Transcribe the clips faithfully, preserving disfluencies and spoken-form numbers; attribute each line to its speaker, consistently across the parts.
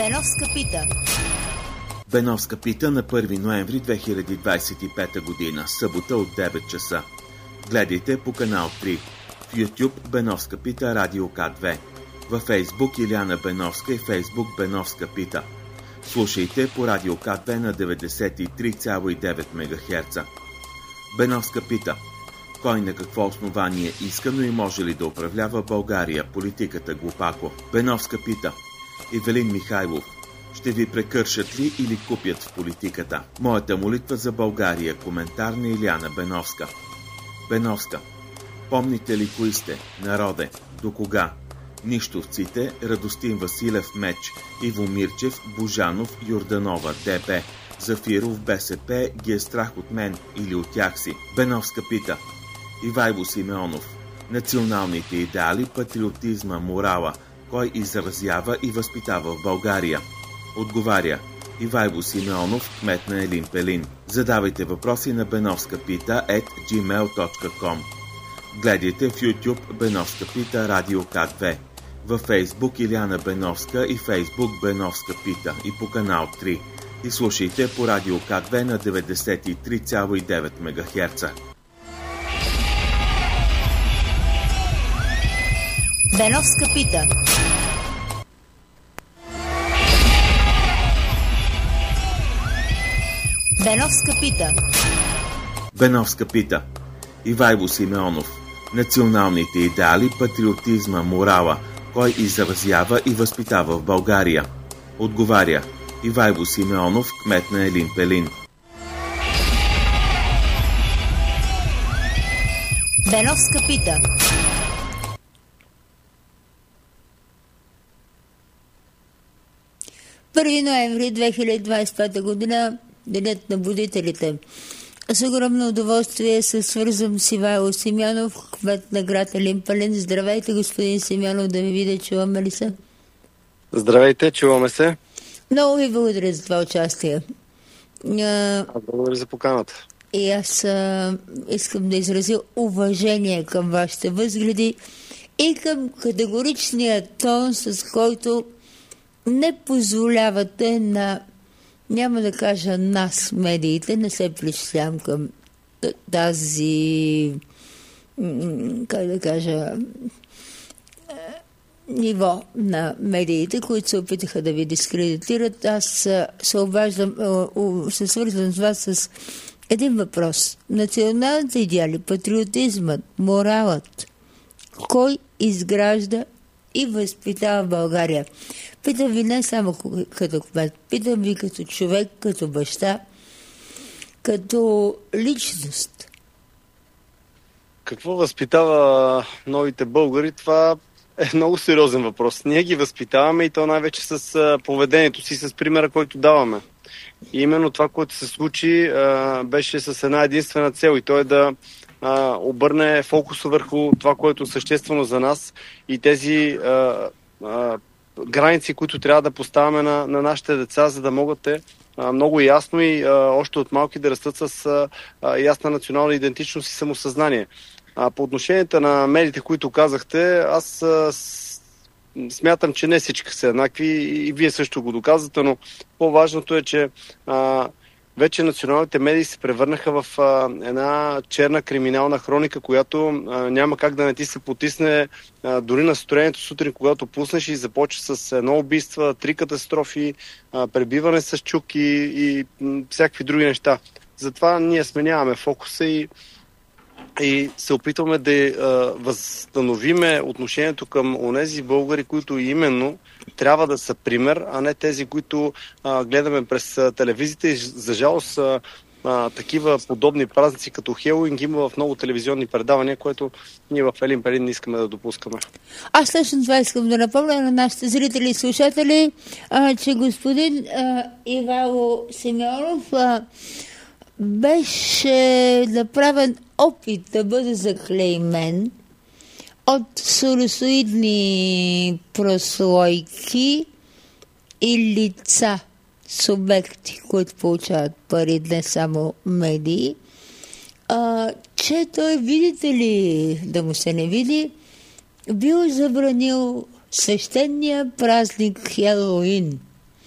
Speaker 1: Беновска пита.
Speaker 2: Беновска пита на първи ноември две хиляди двадесет и пета година, събота от девет часа. Гледайте по канал три. В YouTube Беновска пита Радио К две. Във Facebook Иляна Беновска и Facebook Беновска пита. Слушайте по Радио К две на деветдесет и три цяло и девет мегахерца. Беновска пита. Кой на какво основание иска, но и може ли да управлява България, политиката глупако? Беновска пита. Ивелин Михайлов. Ще ви прекършат ли или купят в политиката? Моята молитва за България. Коментар на Иляна Беновска. Беновска. Помните ли кои сте? Народе. До кога? Нищовците, Радостин Василев Меч, Иво Мирчев, Божанов, Йорданова, ДБ, Зафиров, БСП, ги е страх от мен или от тях си? Беновска пита. Ивайло Симеонов. Националните идеали, патриотизма, морала, кой изразява и възпитава в България? Отговаря Ивайло Симеонов, кмет на Елин Пелин. Задавайте въпроси на беновска пита ет джимейл точка ком. Гледайте в YouTube Беновска пита Радио К две, във Facebook Иляна Беновска и Facebook Беновска пита и по канал три. И слушайте по Радио К две на деветдесет и три цяло и девет мегахерца.
Speaker 1: Беновска пита. Беновска пита.
Speaker 2: Беновска пита. Ивайло Симеонов. Националните идеали, патриотизма, морала, кой изразява и възпитава в България? Отговаря Ивайло Симеонов, кмет на Елин Пелин.
Speaker 1: Беновска пита. първи ноември две хиляди двадесет и пета година, Денят на будителите. С огромно удоволствие се свързвам с Ивайло Симеонов, кмет на град Елин Пелин. Здравейте, господин Симеонов, да ви видя, чуваме ли се?
Speaker 3: Здравейте, чуваме се.
Speaker 1: Много ви благодаря за това участие.
Speaker 3: А, благодаря за поканата.
Speaker 1: И аз а, искам да изразя уважение към вашите възгледи и към категоричния тон, с който не позволявате на, няма да кажа нас, медиите, не се причислявам към тази, как да кажа, ниво на медиите, които се опитаха да ви дискредитират. Аз се обаждам, се свързвам с вас с един въпрос. Националните идеали, патриотизмът, моралът, кой изгражда и възпитава България? Питам ви не само като кмет, питам ви като човек, като баща, като личност.
Speaker 3: Какво възпитава новите българи? Това е много сериозен въпрос. Ние ги възпитаваме и то най-вече с поведението си, с примера, който даваме. И именно това, което се случи, беше с една единствена цел и то е да обърне фокуса върху това, което е съществено за нас и тези граници, които трябва да поставяме на, на нашите деца, за да могат те а, много ясно и а, още от малки да растат с а, ясна национална идентичност и самосъзнание. А, по отношението на медиите, които казахте, аз а, с, смятам, че не всички са еднакви и вие също го доказвате, но по-важното е, че а, вече националните медии се превърнаха в а, една черна криминална хроника, която а, няма как да не ти се потисне а, дори настроението сутрин, когато пуснеш и започва с едно убийства, три катастрофи, а, пребиване с чук и, и м, всякакви други неща. Затова ние сменяваме фокуса и, и се опитваме да а, възстановиме отношението към онези българи, които именно трябва да са пример, а не тези, които а, гледаме през а, телевизията и за жалост а, а, такива подобни празници като Хелуин ги има в много телевизионни предавания, което ние в Елин Пелин не искаме да допускаме.
Speaker 1: Аз точно това искам да напомня на нашите зрители и слушатели, а, че господин а, Ивайло Симеонов а, беше направен опит да бъде заклеймен от соросоидни прослойки и лица, субекти, които получават пари, не само медии, а, че той, видите ли, да му се не види, бил забранил свещения празник Хелоуин.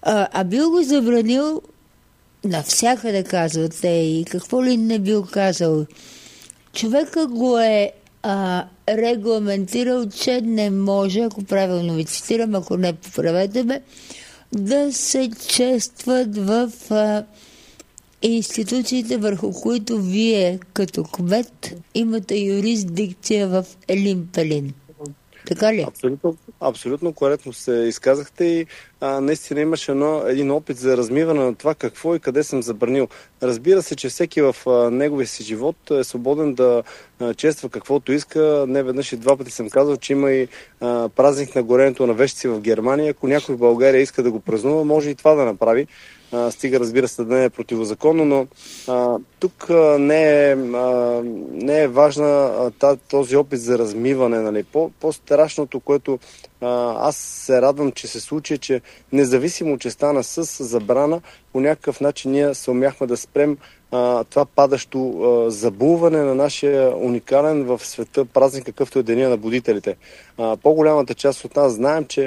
Speaker 1: А, а бил го забранил навсякъде, казват те, и какво ли не бил казал. Човека го е а, регламентирал, че не може, ако правилно ви цитирам, ако не поправете ме, да се честват в а, институциите, върху които вие като кмет имате юрисдикция в Елин Пелин. Така ли?
Speaker 3: Абсолютно, абсолютно коректно се изказахте и а, наистина имаше едно, един опит за размиване на това какво и къде съм забранил. Разбира се, че всеки в а, неговия си живот е свободен да а, чества каквото иска. Не веднъж и два пъти съм казал, че има и а, празник на горенето на вещици в Германия. Ако някой в България иска да го празнува, може и това да направи. А, стига, разбира се, да не е противозаконно, но а, тук а, не, е, а, не е важна а, този опит за размиване. Нали. По, по-страшното, което а, аз се радвам, че се случи, че независимо, че стана с забрана, по някакъв начин ние се умяхме да спрем а, това падащо а, забулване на нашия уникален в света празник, какъвто е Деня на будителите. А, по-голямата част от нас знаем, че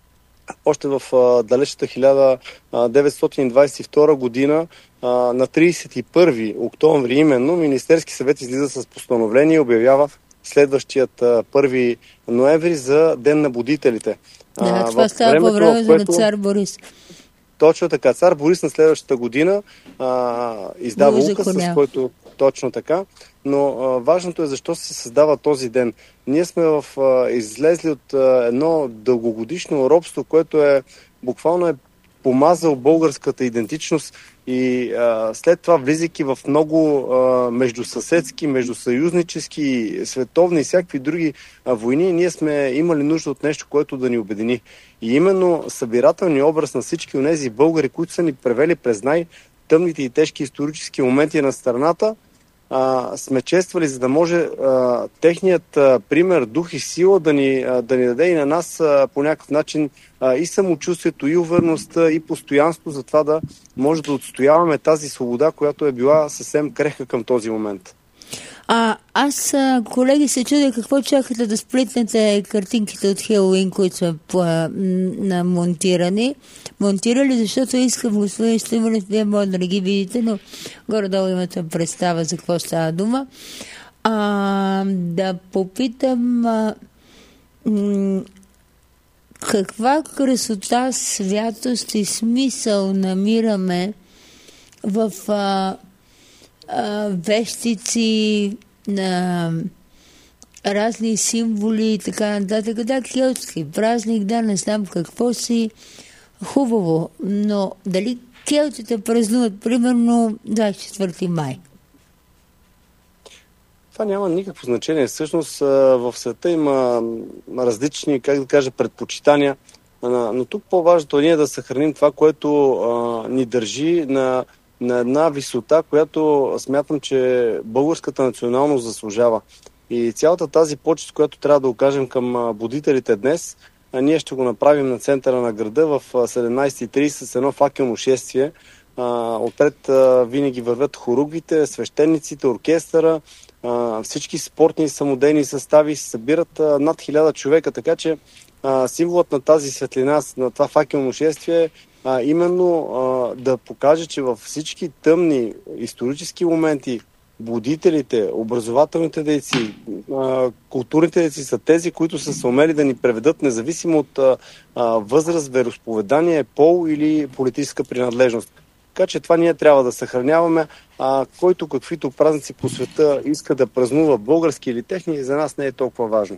Speaker 3: още в а, далечната хиляда деветстотин двадесет и втора година а, на тридесет и първи октомври именно Министерски съвет излиза с постановление и обявява следващият а, първи ноември за Ден на будителите.
Speaker 1: Да, а, това става по времето на цар Борис.
Speaker 3: Точно така. Цар Борис на следващата година а, издава указ, с който точно така. Но а, важното е защо се създава този ден. Ние сме в, а, излезли от а, едно дългогодишно робство, което е буквално е помазал българската идентичност и а, след това, влизайки в много а, междусъседски, междусъюзнически, световни и всякакви други а, войни, ние сме имали нужда от нещо, което да ни обедини. И именно събирателният образ на всички онези българи, които са ни превели през най-тъмните и тежки исторически моменти на страната, Uh, сме чествали, за да може uh, техният uh, пример, дух и сила да ни, uh, да ни даде и на нас uh, по някакъв начин uh, и самочувствието, и увереността, и постоянство за това да може да отстояваме тази свобода, която е била съвсем крехка към този момент.
Speaker 1: А, аз, колеги, се чудя какво чакате да сплитнете картинките от Хелоуин, които са монтирани. Монтирали, защото искам, господин Стоименов, вие може да не ги видите, но горе-долу имате представа за какво става дума. А, да попитам а, м- каква красота, святост и смисъл намираме в а, вещици, на разни символи и така нататък. Да, келтски празник, да, не знам какво си. Хубаво, но дали келтите празнуват примерно двадесет и четвърти май?
Speaker 3: Това няма никакво значение. Всъщност в света има различни, как да кажа, предпочитания, но тук по-важното е ние да съхраним това, което а, ни държи на на една висота, която смятам, че българската националност заслужава. И цялата тази почест, която трябва да окажем към будителите днес, ние ще го направим на центъра на града в седемнадесет и тридесет с едно факелно шествие. Отпред винаги вървят хоругвите, свещениците, оркестъра, всички спортни самодейни състави се събират над хиляда човека, така че символът на тази светлина, на това факелно шествие А, именно а, да покаже, че във всички тъмни исторически моменти будителите, образователните дейци, а, културните дейци са тези, които са се умели да ни преведат независимо от а, а, възраст, вероизповедание, пол или политическа принадлежност. Така че това ние трябва да съхраняваме. А, който каквито празници по света иска да празнува български или техни, за нас не е толкова важно.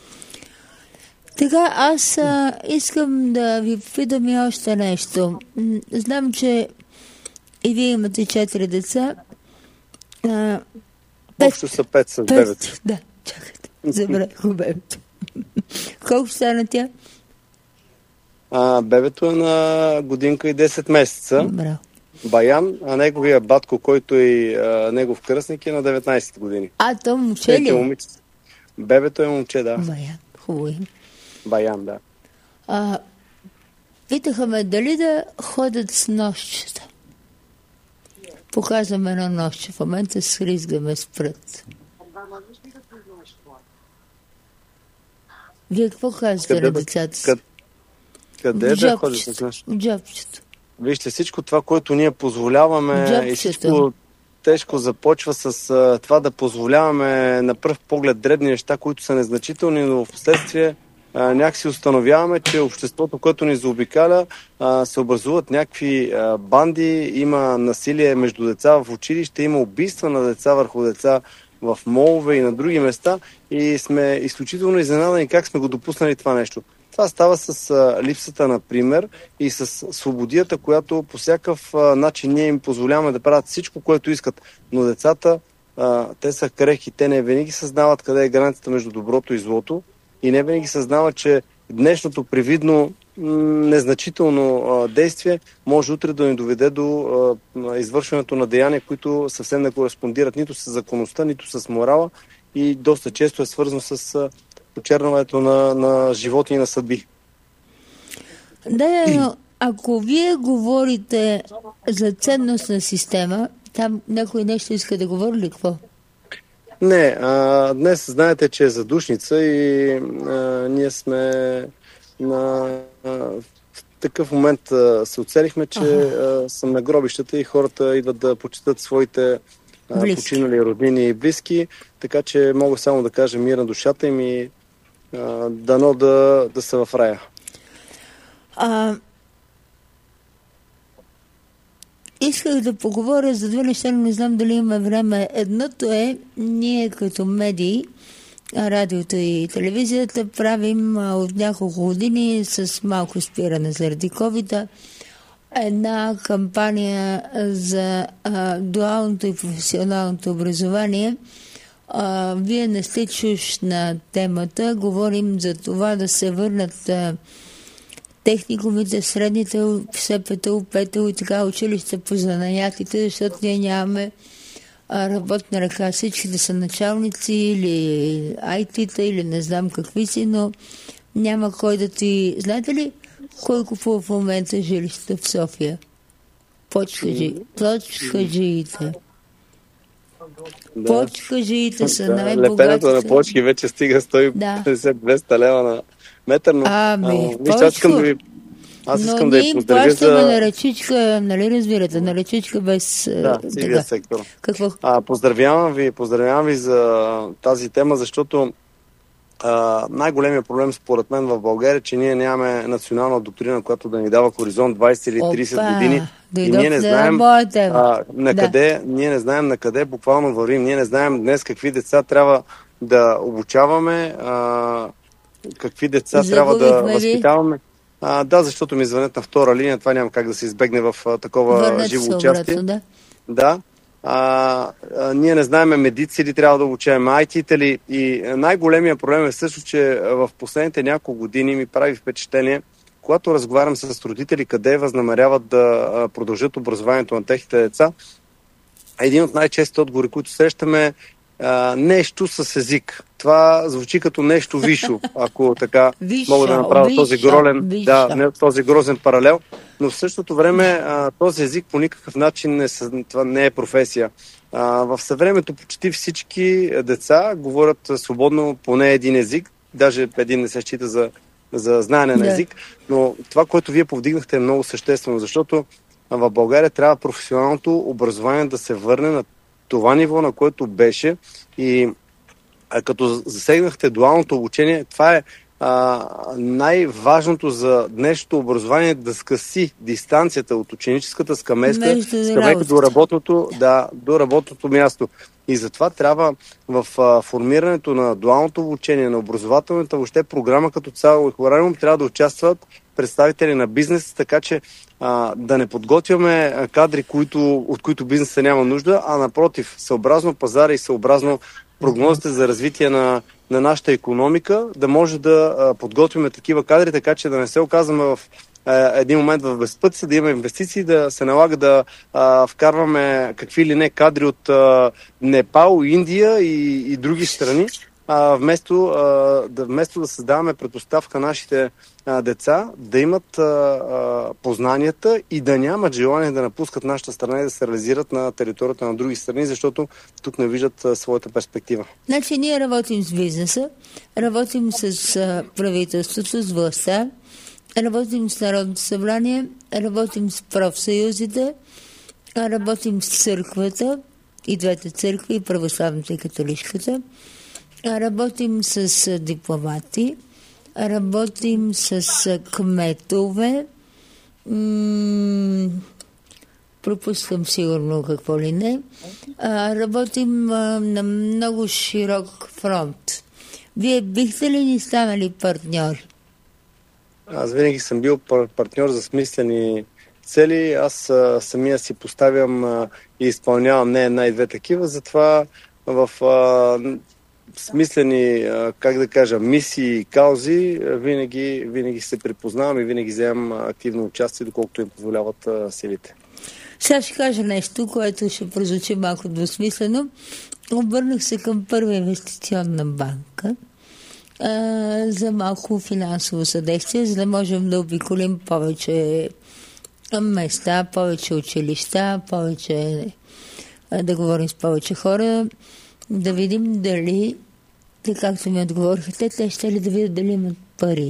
Speaker 1: Така, аз а, искам да ви попитам и още нещо. Знам, че и вие имате четири деца. А,
Speaker 3: пет, Общо са пет с девет.
Speaker 1: Да, чакайте. Забравих го бебето. Колко стана тя?
Speaker 3: А, бебето е на годинка и десет месеца.
Speaker 1: Браво.
Speaker 3: Баян, а неговия батко, който е а, негов кръстник, е на деветнадесет години.
Speaker 1: А, то момче ли?
Speaker 3: Момиче. Бебето е момче, да.
Speaker 1: Баян, хубаво им.
Speaker 3: Баян, да.
Speaker 1: А, питаха ме дали да ходят с нощчета. Показвам едно нощче. В момента с риск да ме спрат. Вие какво казвате на децата си?
Speaker 3: Къде, къде да ходят с нощчета?
Speaker 1: В джобчето.
Speaker 3: Вижте, всичко това, което ние позволяваме,
Speaker 1: Джобчето.
Speaker 3: и всичко тежко започва с а, това да позволяваме на пръв поглед дребни неща, които са незначителни, но в последствие а, някакси установяваме, че обществото, което ни заобикаля, а, се образуват някакви а, банди, има насилие между деца в училище, има убийства на деца върху деца в молове и на други места и сме изключително изненадани как сме го допуснали това нещо. Това става с а, липсата на пример и с свободията, която по всякакъв а, начин ние им позволяваме да правят всичко, което искат. Но децата, а, те са крехки, те не винаги съзнават къде е границата между доброто и злото и не винаги съзнават, че днешното привидно м- незначително а, действие може утре да ни доведе до а, извършването на деяния, които съвсем не кореспондират нито с законността, нито с морала и доста често е свързано с а, почерняването на, на животи и на съдби.
Speaker 1: Да, но ако вие говорите за ценностна система, там някой нещо иска да говори ли какво?
Speaker 3: Не, а, днес знаете, че е задушница и а, ние сме на а, в такъв момент а, се оцелихме, че а, съм на гробищата и хората идват да почитат своите а, починали роднини и близки, така че мога само да кажа мир на душата им и а, дано да, да са в рая.
Speaker 1: А, исках да поговоря за две неща, но не знам дали има време. Едното е, ние като медии, радиото и телевизията, правим а, от няколко години с малко спиране заради ковида една кампания за а, дуалното и професионалното образование. А, вие не сте чуш на темата. Говорим за това да се върнат а, техникумите, средните, СПТУ, ПТУ и така училища по занаятите, защото ние нямаме а, работна ръка. Всичките са началници или ай ти-та или не знам какви си, но няма кой да ти... Знаете ли кой купува в момента жилищата в София? Почкаджиите.
Speaker 3: Да.
Speaker 1: Почкаджиите са най-богатите.
Speaker 3: Лепенето на почки вече стига сто и петдесет до двеста лева на метър, но
Speaker 1: ами,
Speaker 3: а, аз искам да ви аз искам
Speaker 1: но
Speaker 3: да
Speaker 1: ние
Speaker 3: ви
Speaker 1: им
Speaker 3: поздравя
Speaker 1: плащаме
Speaker 3: за...
Speaker 1: на ръчичка, нали разбирате, на ръчичка без...
Speaker 3: Да, сивия сектор.
Speaker 1: Какво?
Speaker 3: А, поздравявам ви, поздравявам ви за тази тема, защото а, най-големият проблем според мен в България е, че ние нямаме национална доктрина, която да ни дава хоризонт двайсет или трийсет
Speaker 1: Опа,
Speaker 3: години. И ние не знаем а, на
Speaker 1: да.
Speaker 3: къде, ние не знаем на къде буквално вървим. Ние не знаем днес какви деца трябва да обучаваме, а, какви деца
Speaker 1: Загубихме
Speaker 3: трябва да
Speaker 1: ви.
Speaker 3: възпитаваме. А, да, защото ми звънят на втора линия, това няма как да се избегне в а, такова
Speaker 1: Върнете
Speaker 3: живо
Speaker 1: се
Speaker 3: участие.
Speaker 1: обратно, да.
Speaker 3: Да. А, а, ние не знаем медици ли трябва да обучаваме, ай ти-та ли. И най-големия проблем е също, че в последните няколко години ми прави впечатление, когато разговарям с родители, къде възнамеряват да продължат образованието на техните деца, един от най-честите отговори, които срещаме, а, нещо с език. Това звучи като нещо висшо, ако така
Speaker 1: Висшо,
Speaker 3: мога да направя
Speaker 1: висшо,
Speaker 3: този гролен,
Speaker 1: висшо.
Speaker 3: да, не, този грозен паралел, но в същото време а, този език по никакъв начин не, това не е професия. А, в съвремето почти всички деца говорят свободно поне един език, даже един не се счита за, за знаене на език, но това, което вие повдигнахте, е много съществено, защото в България трябва професионалното образование да се върне на това ниво, на което беше, и а, като засегнахте дуалното обучение, това е а, най-важното за днешното образование, да скъси дистанцията от ученическата скамейка, скамейка до работното, да, до работното място. И затова трябва в а, формирането на дуалното обучение, на образователната въобще програма като цяло и хорариум трябва да участват представители на бизнес, така че а, да не подготвяме кадри, които, от които бизнеса няма нужда, а напротив, съобразно пазара и съобразно прогнозите за развитие на, на нашата икономика, да може да а, подготвяме такива кадри, така че да не се оказваме в а, един момент в безпътица, да имаме инвестиции, да се налага да а, вкарваме какви ли не кадри от а, Непал, Индия и, и други страни, а, вместо, а, да, вместо да създаваме предпоставка нашите а, деца да имат а, а, познанията и да нямат желание да напускат нашата страна и да се реализират на територията на други страни, защото тук не виждат а, своята перспектива.
Speaker 1: Значи ние работим с бизнеса, работим с а, правителството, с властта, работим с Народното събрание, работим с профсъюзите, работим с църквата, и двете църкви, и православната и католическата. Работим с дипломати, работим с кметове, м- пропускам сигурно какво ли не. Работим на много широк фронт. Вие бихте ли ни станали партньори?
Speaker 3: Аз винаги съм бил партньор за смислени цели. Аз а, самия си поставям а, и изпълнявам не една и две такива, затова в а, смислени, а, как да кажа, мисии и каузи а, винаги, винаги се припознавам и винаги вземам активно участие, доколкото им позволяват а, силите.
Speaker 1: Сега ще кажа нещо, което ще прозвучи малко двусмислено. Обърнах се към Първа инвестиционна банка а, за малко финансово съдействие, за да можем да обиколим повече места, повече училища, повече, да говорим с повече хора, да видим дали, както ми отговорихте, те ще ли да видят дали имат пари.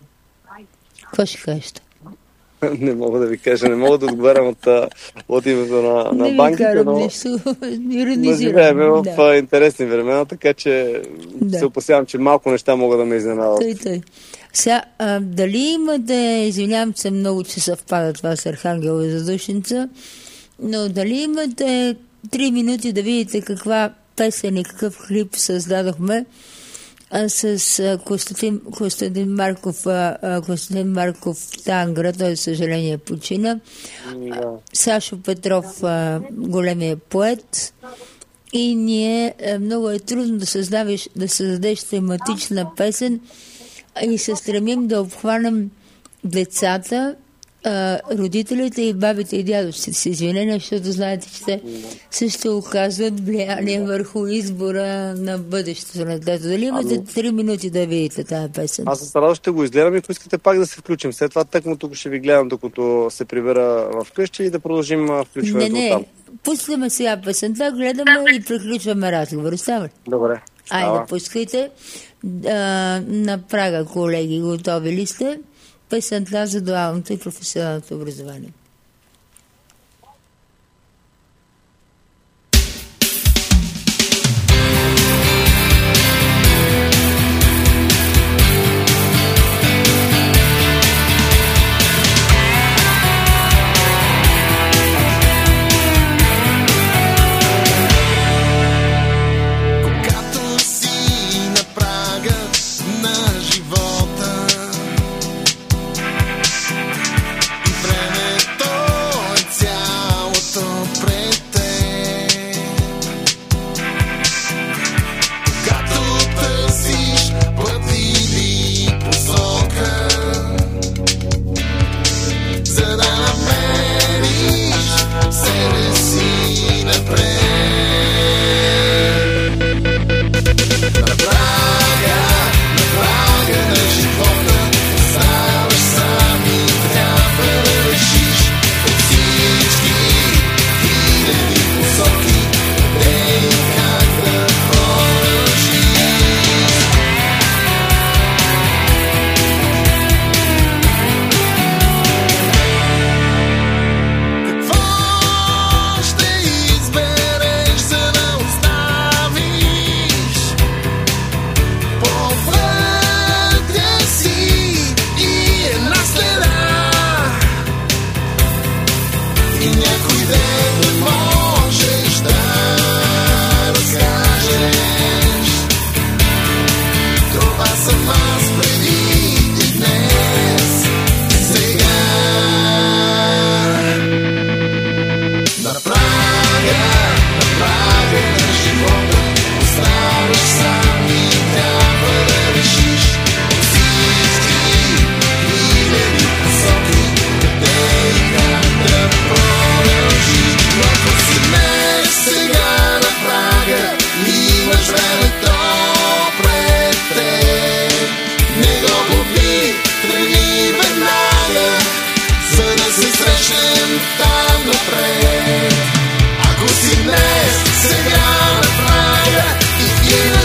Speaker 1: Какво ще кажете?
Speaker 3: Не мога да ви кажа, не мога да отговарям от, от името на, на банките, но,
Speaker 1: нещо,
Speaker 3: но живеем в да. интересни времена, така че да. се опасявам, че малко неща могат да ме изненадат.
Speaker 1: Той, той. Сега, а, дали имате, извинявам се много, че съвпада това с Архангел и Задушница, но дали имате три минути да видите каква песен и какъв клип създадохме а, с а, Константин, Константин Марков, а, Константин Марков Тангра, той, за съжаление, почина. Да. Сашо Петров, а, големия поет. И ние, а, много е трудно да създавиш, да създадеш тематична песен, и се стремим да обхванем децата, а, родителите и бабите и дядовците си. Извинения, защото знаете, че те също оказват влияние върху избора на бъдещето на детето. Дали имате три минути да видите тази песен?
Speaker 3: Аз с радост ще го изгледам и ако искате пак да се включим. След това тъкмо тук ще ви гледам, докато се прибера в къщи и да продължим включването
Speaker 1: не, не.
Speaker 3: там.
Speaker 1: Пускаме сега песента, гледаме и приключваме разговор. Става ли?
Speaker 3: Добре.
Speaker 1: Айде, пускайте. А, на прага, колеги, готови ли сте? Песента за дуалното и професионалното образование.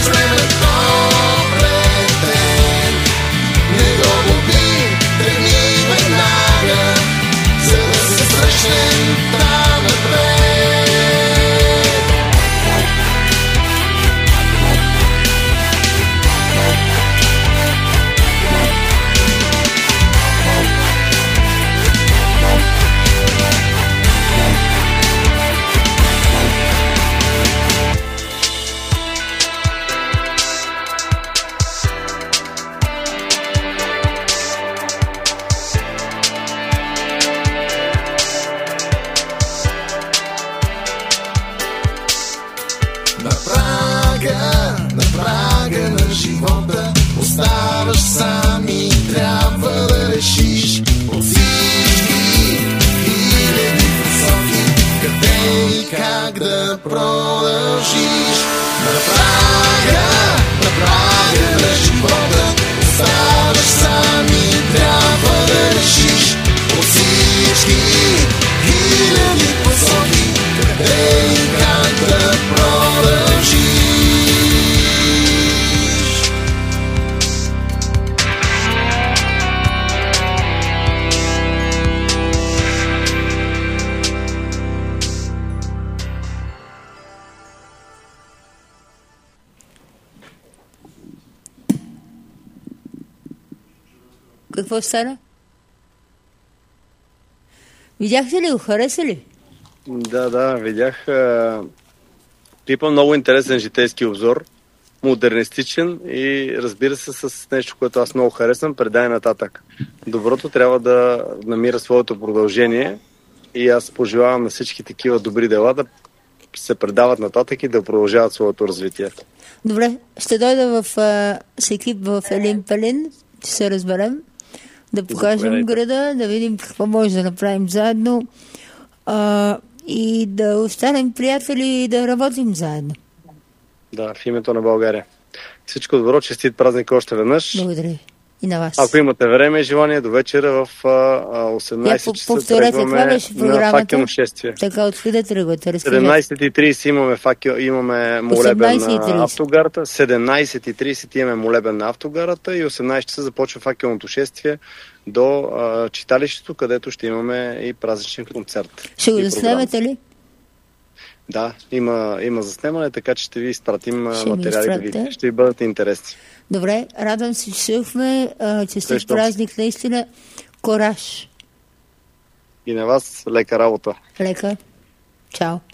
Speaker 4: Тръгни продължиш. На прага, на прага на живота оставаш сам и трябва да решиш от всички хиляди посоки къде и как да продължиш.
Speaker 1: Какво стана? Видяхте ли го? Хареса ли?
Speaker 3: Да, да, видях. Клипа много интересен житейски обзор, модернистичен и разбира се с нещо, което аз много харесвам, предай нататък. Доброто трябва да намира своето продължение и аз пожелавам на всички такива добри дела да се предават нататък и да продължават своето развитие.
Speaker 1: Добре, ще дойда в, а, с екип в Елин Пелин, ще се разберем, да покажем
Speaker 3: Заповядайте.
Speaker 1: града, да видим какво може да направим заедно а, и да останем приятели и да работим заедно.
Speaker 3: Да, в името на България. Всичко добро, честит празник още веднъж.
Speaker 1: Благодаря и на вас.
Speaker 3: Ако имате време и желание, до вечера в а, осемнайсет
Speaker 1: Я,
Speaker 3: часа
Speaker 1: повторете, каква
Speaker 3: тръгваме
Speaker 1: беше
Speaker 3: на
Speaker 1: програмата?
Speaker 3: факелно шествие.
Speaker 1: Така, откъде тръгвате? Разкажете.
Speaker 3: седемнайсет и трийсет имаме, факел, имаме молебен
Speaker 1: осемнайсет и трийсет.
Speaker 3: на автогарата, седемнайсет и трийсет имаме молебен на автогарата и осемнайсет часа започва факелното шествие до а, читалището, където ще имаме и празничен концерт.
Speaker 1: Ще го
Speaker 3: И
Speaker 1: заснемете ли?
Speaker 3: Да, има, има заснемане, така че ще ви изпратим а,
Speaker 1: Ще ми
Speaker 3: материали да
Speaker 1: изпратите.
Speaker 3: видите. Ще ви бъдат интересни.
Speaker 1: Добре, радвам се, че чухме. Честит
Speaker 3: Срещам се.
Speaker 1: празник, наистина. Кораж.
Speaker 3: И на вас лека работа.
Speaker 1: Лека. Чао.